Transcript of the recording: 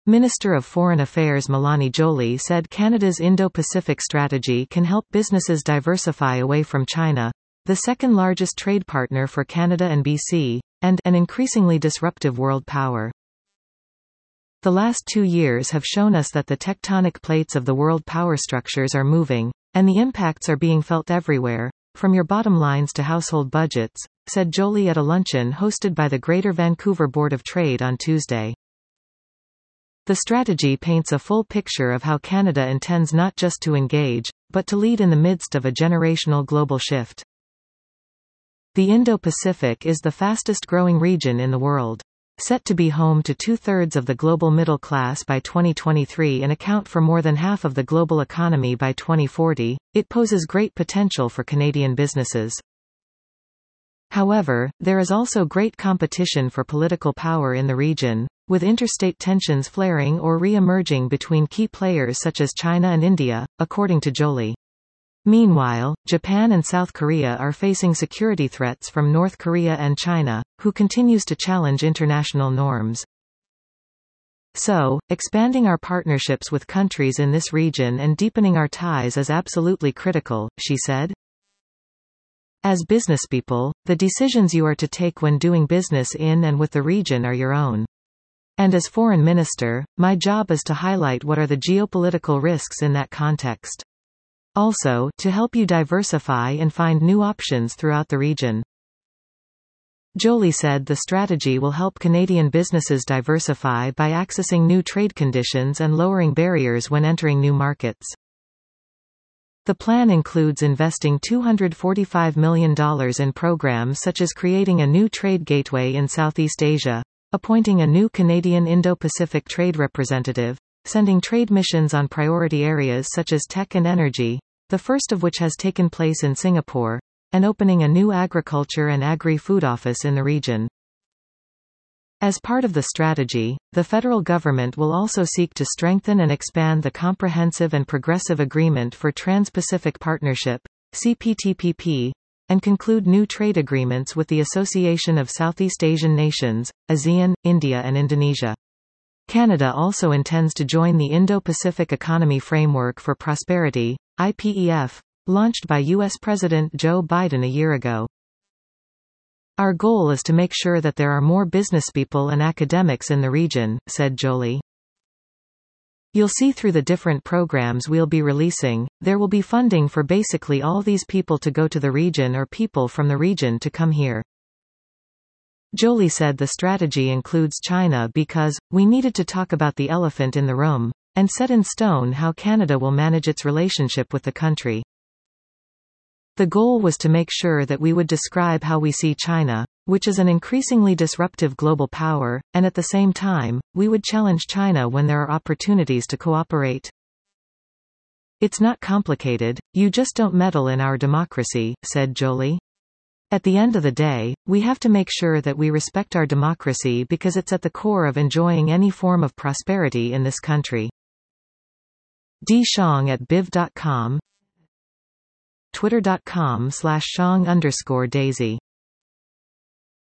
Minister of Foreign Affairs Mélanie Joly said Canada's Indo-Pacific strategy can help businesses diversify away from China, the second largest trade partner for Canada and BC, and an increasingly disruptive world power. The last 2 years have shown us that the tectonic plates of the world power structures are moving, and the impacts are being felt everywhere, from your bottom lines to household budgets, said Joly at a luncheon hosted by the Greater Vancouver Board of Trade on Tuesday. The strategy paints a full picture of how Canada intends not just to engage, but to lead in the midst of a generational global shift. The Indo-Pacific is the fastest-growing region in the world. Set to be home to 2/3 of the global middle class by 2023 and account for more than half of the global economy by 2040, it poses great potential for Canadian businesses. However, there is also great competition for political power in the region, with interstate tensions flaring or re-emerging between key players such as China and India, according to Joly. Meanwhile, Japan and South Korea are facing security threats from North Korea and China, who continues to challenge international norms. So, expanding our partnerships with countries in this region and deepening our ties is absolutely critical, she said. As businesspeople, the decisions you are to take when doing business in and with the region are your own. And as foreign minister, my job is to highlight what are the geopolitical risks in that context. Also, to help you diversify and find new options throughout the region. Joly said the strategy will help Canadian businesses diversify by accessing new trade conditions and lowering barriers when entering new markets. The plan includes investing $245 million in programs such as creating a new trade gateway in Southeast Asia, appointing a new Canadian Indo-Pacific trade representative, sending trade missions on priority areas such as tech and energy, the first of which has taken place in Singapore, and opening a new agriculture and agri-food office in the region. As part of the strategy, the federal government will also seek to strengthen and expand the Comprehensive and Progressive Agreement for Trans-Pacific Partnership, CPTPP, and conclude new trade agreements with the Association of Southeast Asian Nations, ASEAN, India and Indonesia. Canada also intends to join the Indo-Pacific Economy Framework for Prosperity, IPEF, launched by U.S. President Joe Biden a year ago. Our goal is to make sure that there are more businesspeople and academics in the region, said Joly. You'll see through the different programs we'll be releasing, there will be funding for basically all these people to go to the region or people from the region to come here. Joly said the strategy includes China because, we needed to talk about the elephant in the room, and set in stone how Canada will manage its relationship with the country. The goal was to make sure that we would describe how we see China, which is an increasingly disruptive global power, and at the same time, we would challenge China when there are opportunities to cooperate. It's not complicated, you just don't meddle in our democracy, said Joly. At the end of the day, we have to make sure that we respect our democracy because it's at the core of enjoying any form of prosperity in this country. dshong@biv.com, twitter.com/shong_daisy